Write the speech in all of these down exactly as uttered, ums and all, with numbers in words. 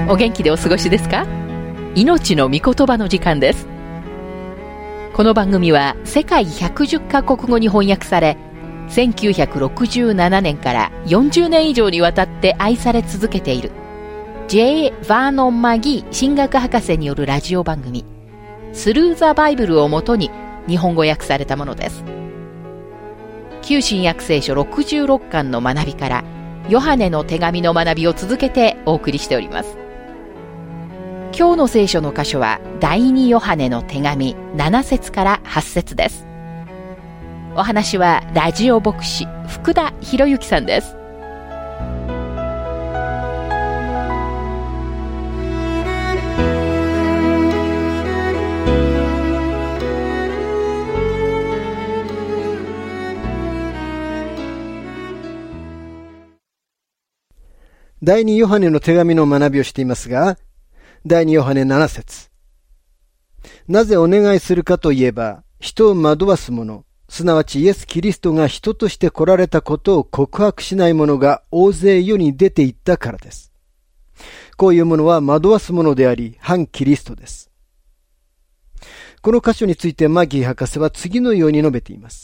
お元気でお過ごしですか？命の御言葉の時間です。この番組は世界ひゃくじゅっカ国語に翻訳され、せんきゅうひゃくろくじゅうななねんからよんじゅうねん以上にわたって愛され続けている ジェイ・ヴァーノン・マギー神学博士によるラジオ番組スルー・ザ・バイブルをもとに日本語訳されたものです。旧新約聖書ろくじゅうろっかんの学びからヨハネの手紙の学びを続けてお送りしております。今日の聖書の箇所は第二ヨハネの手紙なな節からはち節です。お話はラジオ牧師福田博之さんです。 第二ヨハネの手紙の学びをしていますが、第二ヨハネなな節。なぜお願いするかといえば、人を惑わす者、すなわちイエス・キリストが人として来られたことを告白しない者が大勢世に出て行ったからです。こういう者は惑わす者であり、反キリストです。この箇所についてマギー博士は次のように述べています。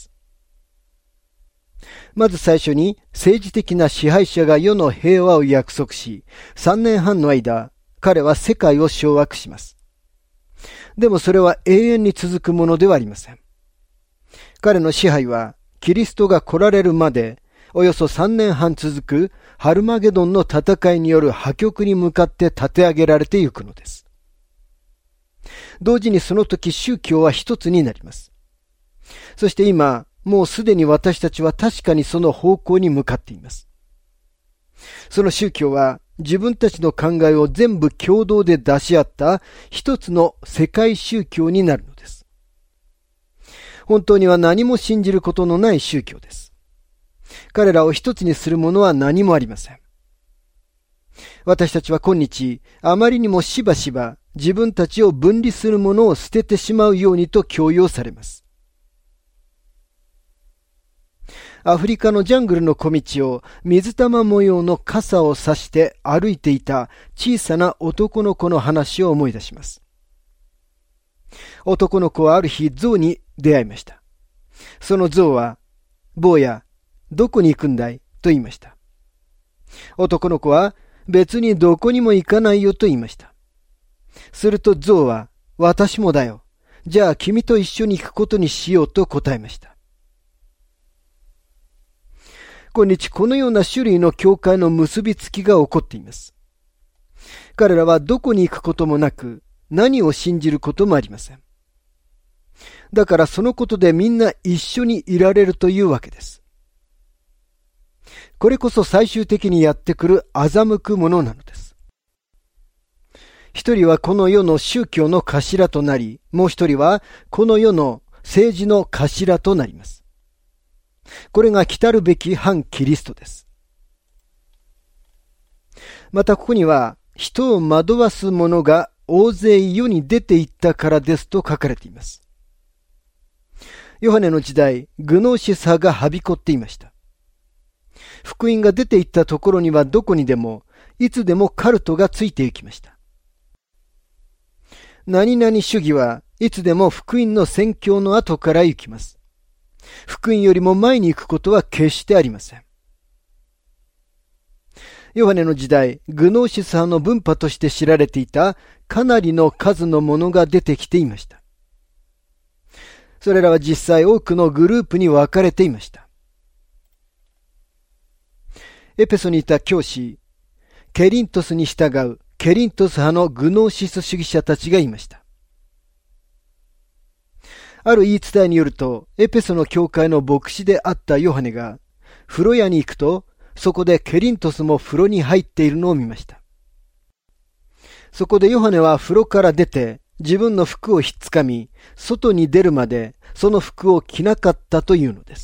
まず最初に政治的な支配者が世の平和を約束し、さんねんはんの間、彼は世界を掌握します。でもそれは永遠に続くものではありません。彼の支配はキリストが来られるまでおよそさんねんはん続くハルマゲドンの戦いによる破局に向かって立て上げられていくのです。同時にその時宗教は一つになります。そして今、もうすでに私たちは確かにその方向に向かっています。その宗教は自分たちの考えを全部共同で出し合った一つの世界宗教になるのです。本当には何も信じることのない宗教です。彼らを一つにするものは何もありません。私たちは今日、あまりにもしばしば自分たちを分離するものを捨ててしまうようにと強要されます。アフリカのジャングルの小道を水玉模様の傘を差して歩いていた小さな男の子の話を思い出します。男の子はある日象に出会いました。その象は、坊や、どこに行くんだいと言いました。男の子は、別にどこにも行かないよと言いました。すると象は、私もだよ。じゃあ君と一緒に行くことにしようと答えました。今日このような種類の教会の結びつきが起こっています。彼らはどこに行くこともなく、何を信じることもありません。だからそのことでみんな一緒にいられるというわけです。これこそ最終的にやってくる欺くものなのです。一人はこの世の宗教の頭となり、もう一人はこの世の政治の頭となります。これが来たるべき反キリストです。またここには、人を惑わす者が大勢世に出て行ったからですと書かれています。ヨハネの時代、グノーシス派がはびこっていました。福音が出て行ったところにはどこにでも、いつでもカルトがついて行きました。何々主義はいつでも福音の宣教の後から行きます。福音よりも前に行くことは決してありません。ヨハネの時代、グノーシス派の分派として知られていたかなりの数のものが出てきていました。それらは実際多くのグループに分かれていました。エペソにいた教師、ケリントスに従うケリントス派のグノーシス主義者たちがいました。ある言い伝えによると、エペソの教会の牧師であったヨハネが、風呂屋に行くと、そこでケリントスも風呂に入っているのを見ました。そこでヨハネは風呂から出て、自分の服をひっつかみ、外に出るまで、その服を着なかったというのです。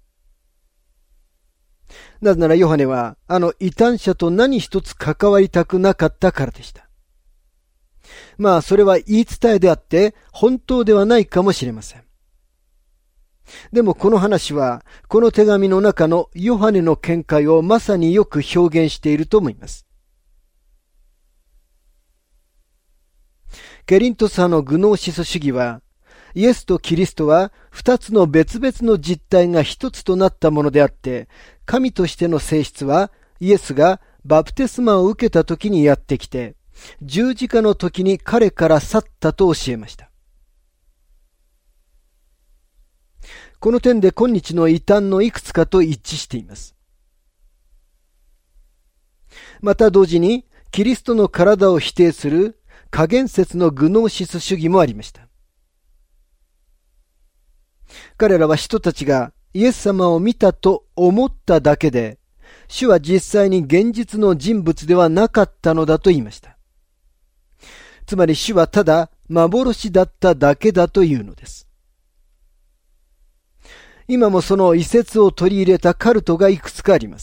なぜならヨハネは、あの異端者と何一つ関わりたくなかったからでした。まあそれは言い伝えであって本当ではないかもしれません。でもこの話はこの手紙の中のヨハネの見解をまさによく表現していると思います。 ケリントス派のグノーシス主義は、イエスとキリストは二つの別々の実体が一つとなったものであって、神としての性質はイエスがバプテスマを受けた時にやってきて、十字架の時に彼から去ったと教えました。この点で今日の異端のいくつかと一致しています。また同時に、キリストの体を否定する加減説のグノーシス主義もありました。彼らは人たちがイエス様を見たと思っただけで、主は実際に現実の人物ではなかったのだと言いました。つまり主はただ幻だっただけだというのです。今もその異説を取り入れたカルトがいくつかあります。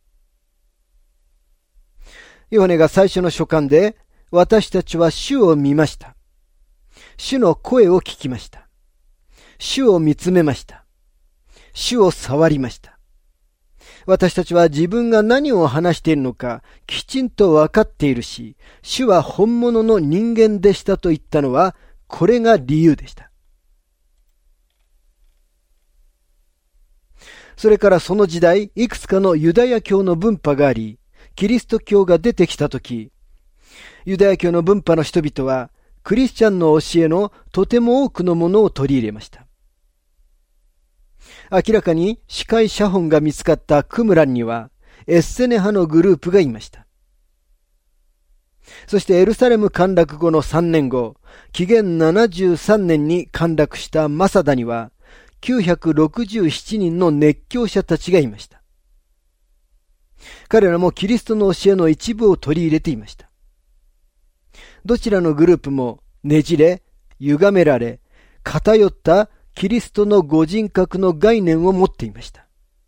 ヨハネが最初の書簡で、私たちは主を見ました。主の声を聞きました。主を見つめました。主を触りました。私たちは自分が何を話しているのかきちんと分かっているし、主は本物の人間でしたと言ったのは、これが理由でした。それからその時代、いくつかのユダヤ教の分派があり、キリスト教が出てきたとき、ユダヤ教の分派の人々は、クリスチャンの教えのとても多くのものを取り入れました。明らかに司会写本が見つかったクムランには、エッセネ派のグループがいました。そしてエルサレム陥落後のさんねんご、紀元ななじゅうさんねんに陥落したマサダには、きゅうひゃくろくじゅうななにんの熱狂者たちがいました。彼らもキリストの教えの一部を取り入れていました。どちらのグループもねじれ、歪められ、偏ったキリストのご人格の概念を持っていました。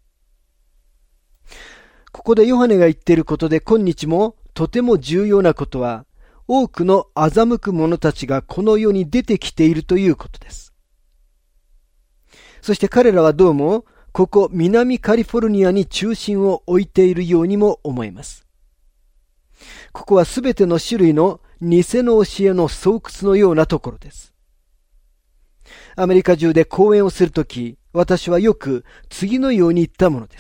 ここでヨハネが言っていることで今日もとても重要なことは、多くの欺く者たちがこの世に出てきているということです。そして彼らはどうもここ南カリフォルニアに中心を置いているようにも思えます。ここはすべての種類の偽の教えの巣窟のようなところです。アメリカ中で講演をするとき、私はよく次のように言ったものです。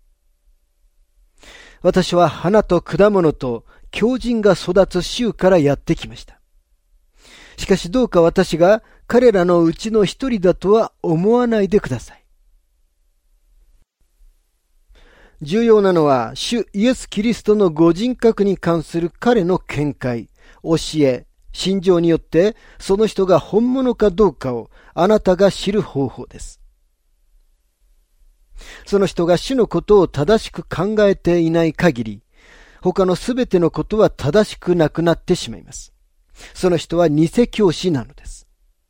私は花と果物と狂人が育つ州からやってきました。しかしどうか私が彼らのうちの一人だとは思わないでください。重要なのは、主イエス・キリストのご人格に関する彼の見解、教え、信条によって、その人が本物かどうかをあなたが知る方法です。その人が主のことを正しく考えていない限り、他のすべてのことは正しくなくなってしまいます。その人は偽教師なのです。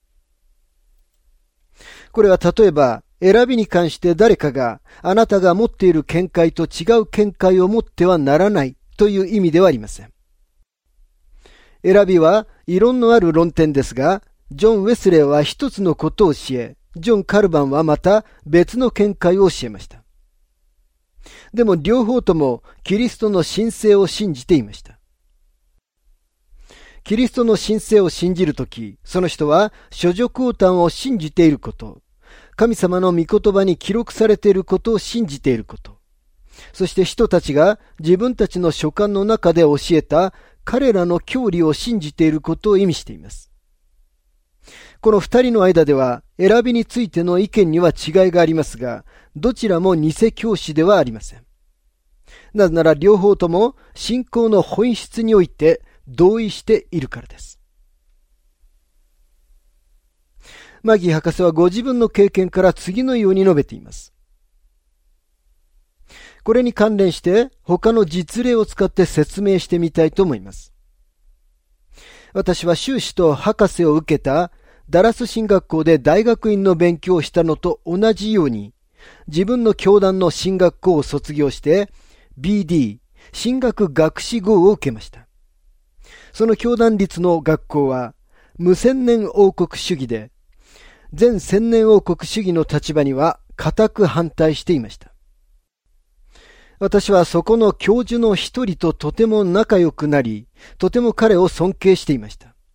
これは例えば、選びに関して誰かがあなたが持っている見解と違う見解を持ってはならないという意味ではありません。選びは異論のある論点ですが、ジョン・ウェスレーは一つのことを教え、ジョン・カルバンはまた別の見解を教えました。でも両方ともキリストの神聖を信じていました。キリストの神聖を信じるとき、その人は諸女降誕を信じていること、神様の御言葉に記録されていることを信じていること、そして人たちが自分たちの書簡の中で教えた彼らの教理を信じていることを意味しています。この二人の間では選びについての意見には違いがありますが、どちらも偽教師ではありません。なぜなら両方とも信仰の本質において同意しているからです。マギー博士はご自分の経験から次のように述べています。これに関連して他の実例を使って説明してみたいと思います。私は修士と博士を受けたダラス神学校で大学院の勉強をしたのと同じように、自分の教団の神学校を卒業して ビーディー 神学学士号を受けました。その教団立の学校は無千年王国主義で、全千年王国主義の立場には固く反対していました。私はそこの教授の一人ととても仲良くなり、とても彼を尊敬していました。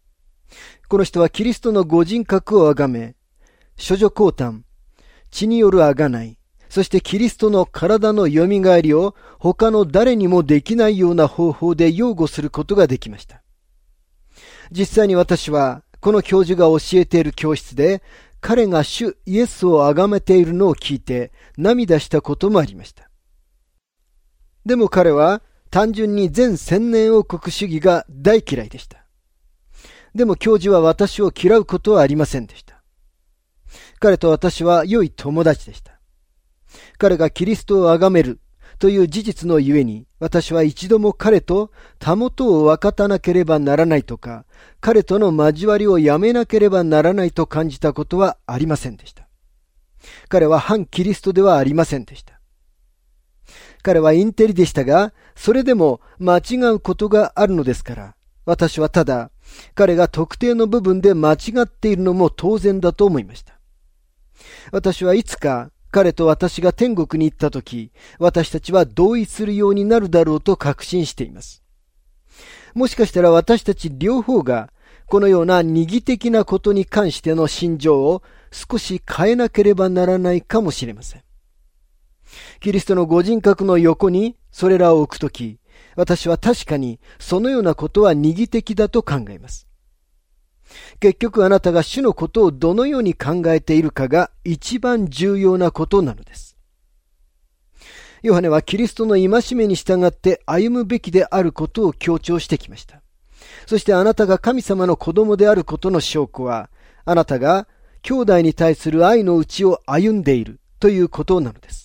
この人はキリストのご人格をあがめ、処女降誕、血によるあがない、そしてキリストの体のよみがえりを他の誰にもできないような方法で擁護することができました。実際に私はこの教授が教えている教室で彼が主イエスを崇めているのを聞いて涙したこともありました。でも彼は単純に全千年王国主義が大嫌いでした。でも教授は私を嫌うことはありませんでした。彼と私は良い友達でした。彼がキリストを崇めるという事実のゆえに、私は一度も彼とたもとを分かたなければならないとか、彼との交わりをやめなければならないと感じたことはありませんでした。彼は反キリストではありませんでした。彼はインテリでしたが、それでも間違うことがあるのですから、私はただ、彼が特定の部分で間違っているのも当然だと思いました。私はいつか彼と私が天国に行ったとき、私たちは同意するようになるだろうと確信しています。もしかしたら私たち両方が、このような二義的なことに関しての心情を少し変えなければならないかもしれません。キリストのご人格の横にそれらを置くとき、私は確かにそのようなことは二義的だと考えます。結局あなたが主のことをどのように考えているかが一番重要なことなのです。ヨハネはキリストの戒めに従って歩むべきであることを強調してきました。そしてあなたが神様の子供であることの証拠は、あなたが兄弟に対する愛のうちを歩んでいるということなのです。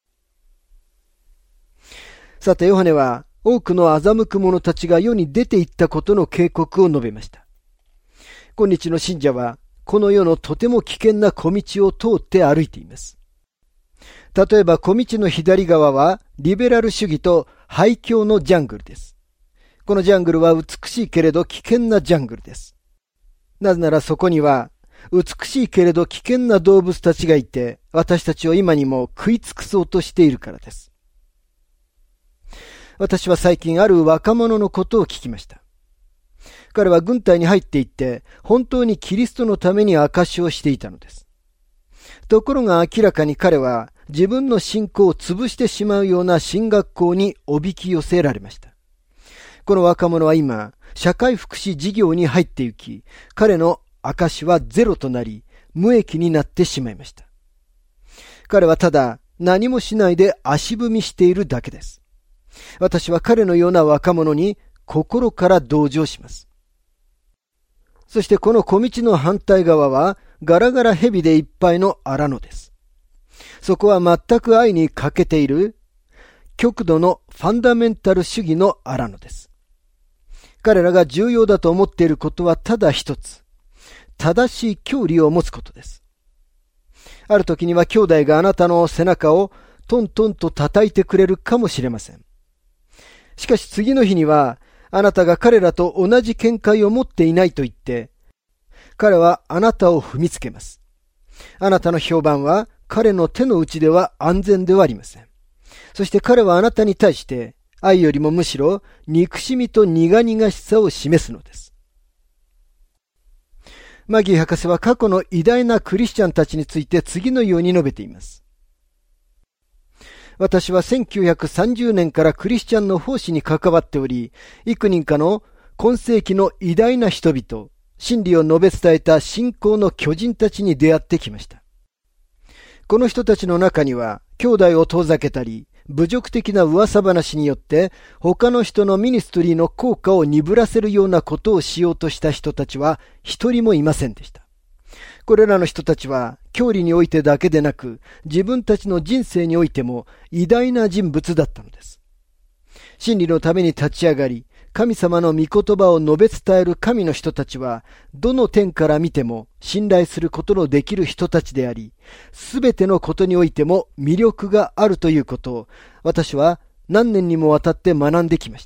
さてヨハネは多くの欺く者たちが世に出ていったことの警告を述べました。今日の信者はこの世のとても危険な小道を通って歩いています。例えば小道の左側はリベラル主義と廃墟のジャングルです。このジャングルは美しいけれど危険なジャングルです。なぜならそこには美しいけれど危険な動物たちがいて、私たちを今にも食い尽くそうとしているからです。私は最近ある若者のことを聞きました。彼は軍隊に入っていって、本当にキリストのために証しをしていたのです。ところが明らかに彼は自分の信仰を潰してしまうような進学校におびき寄せられました。この若者は今、社会福祉事業に入って行き、彼の証はゼロとなり、無益になってしまいました。彼はただ何もしないで足踏みしているだけです。私は彼のような若者に心から同情します。そしてこの小道の反対側はガラガラ蛇でいっぱいの荒野です。そこは全く愛に欠けている極度のファンダメンタル主義の荒野です。彼らが重要だと思っていることはただ一つ、正しい教理を持つことです。ある時には兄弟があなたの背中をトントンと叩いてくれるかもしれません。しかし次の日にはあなたが彼らと同じ見解を持っていないと言って、彼はあなたを踏みつけます。あなたの評判は彼の手の内では安全ではありません。そして彼はあなたに対して愛よりもむしろ憎しみと苦々しさを示すのです。マギー博士は過去の偉大なクリスチャンたちについて次のように述べています。私はせんきゅうひゃくさんじゅうねんからクリスチャンの奉仕に関わっており、幾人かの今世紀の偉大な人々、真理を述べ伝えた信仰の巨人たちに出会ってきました。この人たちの中には、兄弟を遠ざけたり、侮辱的な噂話によって他の人のミニストリーの効果を鈍らせるようなことをしようとした人たちは一人もいませんでした。これらの人たちは教理においてだけでなく自分たちの人生においても偉大な人物だったのです。真理のために立ち上がり、神様の御言葉を述べ伝える神の人たちはどの点から見ても信頼することのできる人たちであり、すべてのことにおいても魅力があるということを私は何年にもわたって学んできました。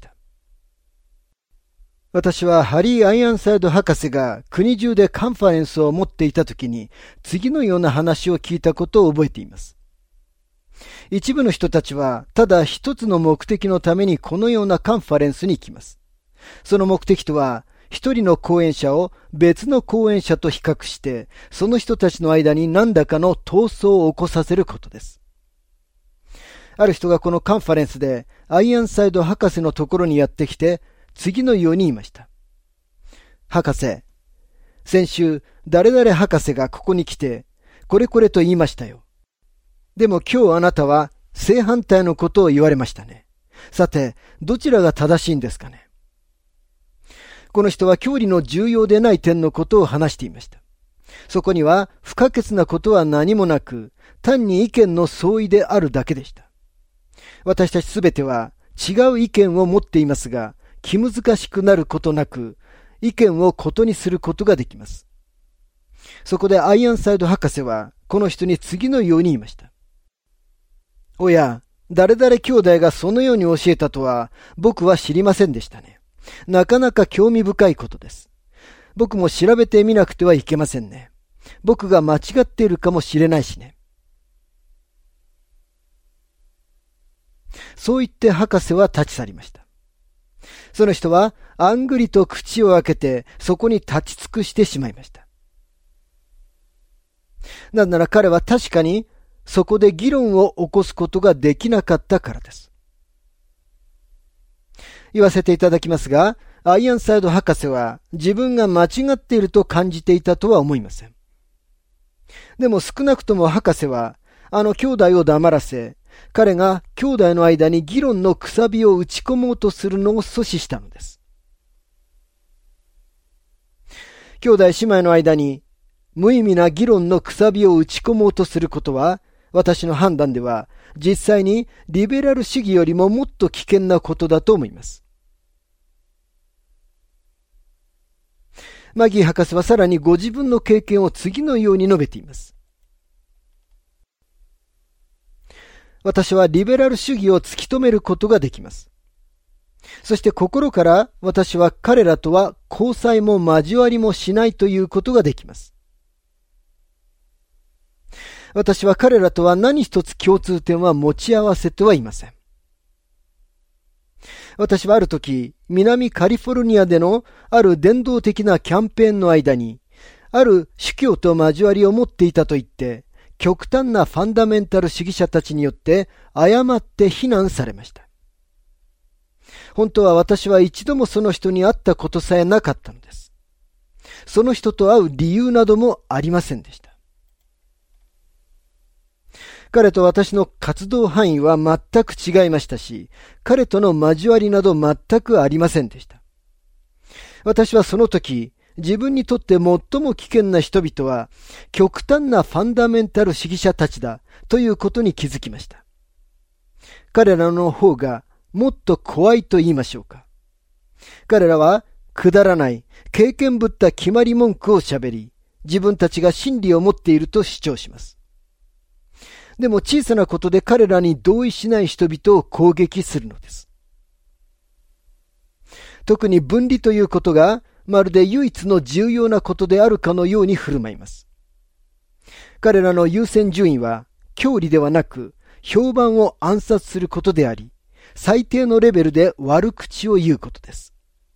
私はハリー・アイアンサイド博士が国中でカンファレンスを持っていたときに次のような話を聞いたことを覚えています。一部の人たちはただ一つの目的のためにこのようなカンファレンスに行きます。その目的とは一人の講演者を別の講演者と比較して、その人たちの間に何らかの闘争を起こさせることです。ある人がこのカンファレンスでアイアンサイド博士のところにやってきて、次のように言いました。博士、先週誰々博士がここに来て、これこれと言いましたよ。でも今日あなたは正反対のことを言われましたね。さて、どちらが正しいんですかね。この人は教理の重要でない点のことを話していました。そこには不可欠なことは何もなく、単に意見の相違であるだけでした。私たちすべては違う意見を持っていますが、気難しくなることなく、意見をことにすることができます。そこでアイアンサイド博士は、この人に次のように言いました。おや、誰々兄弟がそのように教えたとは、僕は知りませんでしたね。なかなか興味深いことです。僕も調べてみなくてはいけませんね。僕が間違っているかもしれないしね。そう言って博士は立ち去りました。その人はあんぐりと口を開けてそこに立ち尽くしてしまいました。なぜなら彼は確かにそこで議論を起こすことができなかったからです。言わせていただきますが、アイアンサイド博士は自分が間違っていると感じていたとは思いません。でも少なくとも博士はあの兄弟を黙らせ、彼が兄弟の間に議論のくさびを打ち込もうとするのを阻止したのです。兄弟姉妹の間に無意味な議論のくさびを打ち込もうとすることは、私の判断では実際にリベラル主義よりももっと危険なことだと思います。マギー博士はさらにご自分の経験を次のように述べています。私はリベラル主義を突き止めることができます。そして心から私は彼らとは交際も交わりもしないということができます。私は彼らとは何一つ共通点は持ち合わせてはいません。私はある時、南カリフォルニアでのある伝道的なキャンペーンの間に、ある主教と交わりを持っていたと言って、極端なファンダメンタル主義者たちによって誤って非難されました。本当は私は一度もその人に会ったことさえなかったのです。その人と会う理由などもありませんでした。彼と私の活動範囲は全く違いましたし、彼との交わりなど全くありませんでした。私はその時、自分にとって最も危険な人々は、極端なファンダメンタル主義者たちだということに気づきました。彼らの方がもっと怖いと言いましょうか。彼らはくだらない、経験ぶった決まり文句を喋り、自分たちが真理を持っていると主張します。でも小さなことで彼らに同意しない人々を攻撃するのです。特に分離ということがまるで唯一の重要なことであるかのように振る舞います。彼らの優先順位は教理ではなく評判を暗殺することであり、最低のレベルで悪口を言うことです。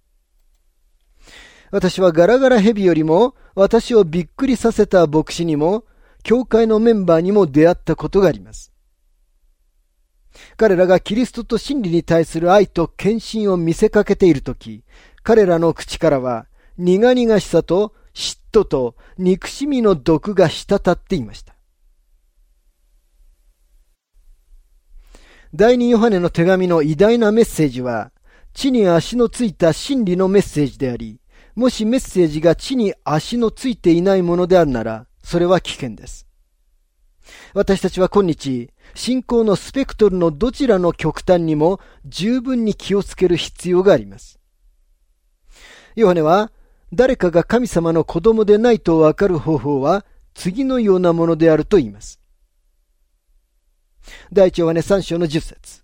私はガラガラヘビよりも私をびっくりさせた牧師にも教会のメンバーにも出会ったことがあります。彼らがキリストと真理に対する愛と献身を見せかけているとき、彼らの口からは苦々しさと嫉妬と憎しみの毒が滴っていました。第二ヨハネの手紙の偉大なメッセージは、地に足のついた真理のメッセージであり、もしメッセージが地に足のついていないものであるなら、それは危険です。私たちは今日、信仰のスペクトルのどちらの極端にも十分に気をつける必要があります。ヨハネは、誰かが神様の子供でないとわかる方法は次のようなものであると言います。第一ヨハネさん章のじゅっ節。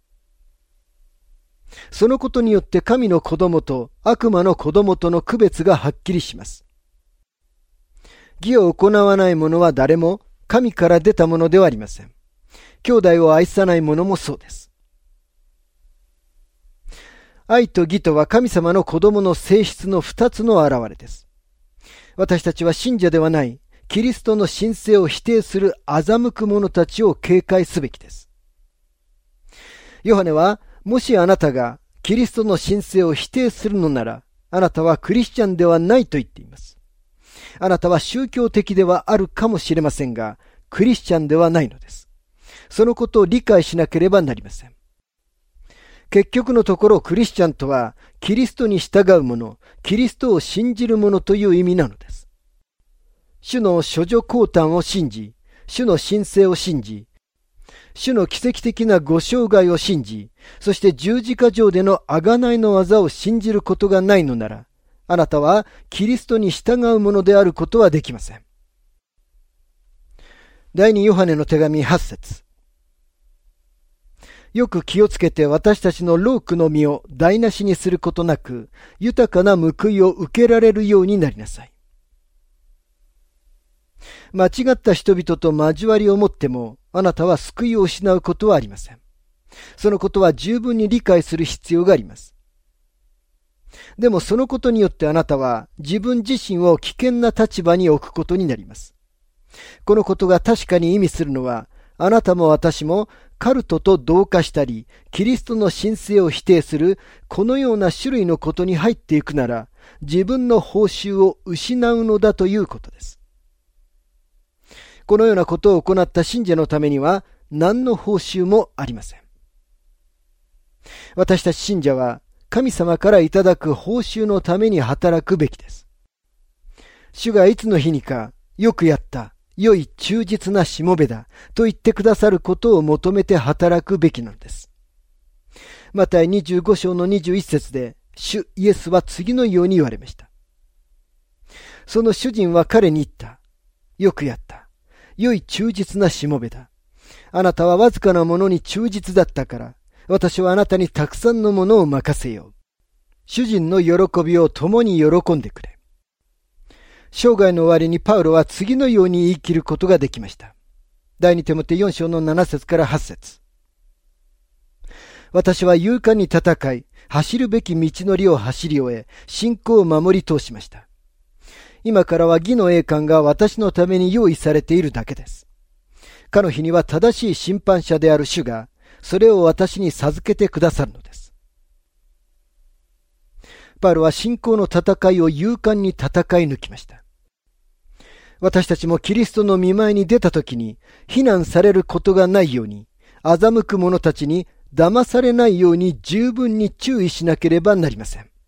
そのことによって神の子供と悪魔の子供との区別がはっきりします。義を行わない者は誰も神から出たものではありません。兄弟を愛さない者もそうです。 愛と義とは神様の子供の性質の二つの現れです。私たちは信者ではないキリストの神性を否定する欺く者たちを警戒すべきです。ヨハネは、もしあなたがキリストの神性を否定するのなら、あなたはクリスチャンではないと言っています。あなたは宗教的ではあるかもしれませんが、クリスチャンではないのです。そのことを理解しなければなりません。結局のところクリスチャンとは、キリストに従う者、キリストを信じる者という意味なのです。主の処女降誕を信じ、主の神聖を信じ、主の奇跡的なご生涯を信じ、そして十字架上での贖いの技を信じることがないのなら、あなたはキリストに従うものであることはできません。第二ヨハネの手紙はち節。よく気をつけて私たちの労苦の身を台無しにすることなく、豊かな報いを受けられるようになりなさい。間違った人々と交わりを持っても、あなたは救いを失うことはありません。そのことは十分に理解する必要があります。でもそのことによってあなたは自分自身を危険な立場に置くことになります。このことが確かに意味するのは、あなたも私もカルトと同化したり、キリストの神性を否定するこのような種類のことに入っていくなら、自分の報酬を失うのだということです。このようなことを行った信者のためには何の報酬もありません。私たち信者は神様からいただく報酬のために働くべきです。主がいつの日にか、よくやった、良い忠実なしもべだと言ってくださることを求めて働くべきなのです。マタイにじゅうご章のにじゅういち節で、主イエスは次のように言われました。その主人は彼に言った。よくやった。良い忠実なしもべだ。あなたはわずかなものに忠実だったから、私はあなたにたくさんのものを任せよう。主人の喜びを共に喜んでくれ。生涯の終わりにパウロは次のように言い切ることができました。第二テモテよん章のなな節からはち節。私は勇敢に戦い、走るべき道のりを走り終え、信仰を守り通しました。今からは義の栄冠が私のために用意されているだけです。かの日には正しい審判者である主が、それを私に授けてくださるのです。パウロは信仰の戦いを勇敢に戦い抜きました。私たちもキリストの御前に出たときに、非難されることがないように、欺く者たちに騙されないように十分に注意しなければなりません。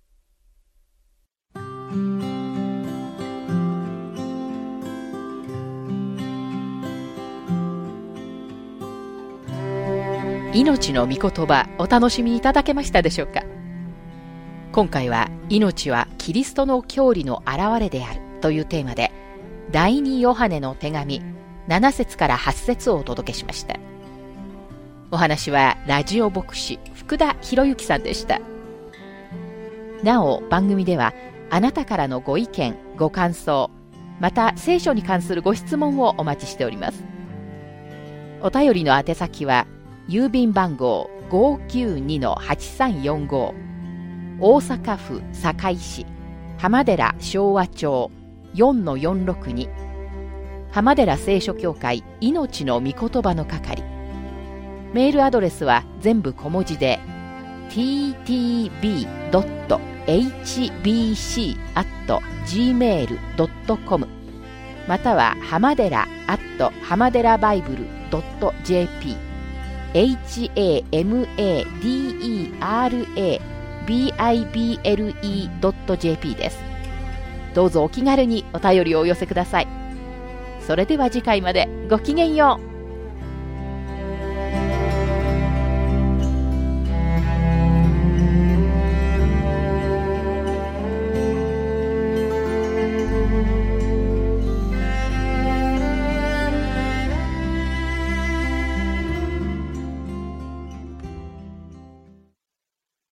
命の御言葉、お楽しみいただけましたでしょうか。今回は命はキリストの教理の現れであるというテーマで、第二ヨハネの手紙なな節からはち節をお届けしました。お話はラジオ牧師福田博之さんでした。なお番組ではあなたからのご意見ご感想、また聖書に関するご質問をお待ちしております。お便りの宛先は郵便番号 ごーきゅうにのはちさんよんご、大阪府堺市浜寺昭和町 よんのよんろくに、浜寺聖書協会命の御言葉の係。メールアドレスは全部小文字で ティーティービードットエイチビーシーアットジーメールドットコム または浜寺アット浜寺バイブルドットジェーピーエイチエーエムエーディーイーアールエービーアイビーエルイードットジェーピー です。どうぞお気軽にお便りをお寄せください。それでは次回までごきげんよう。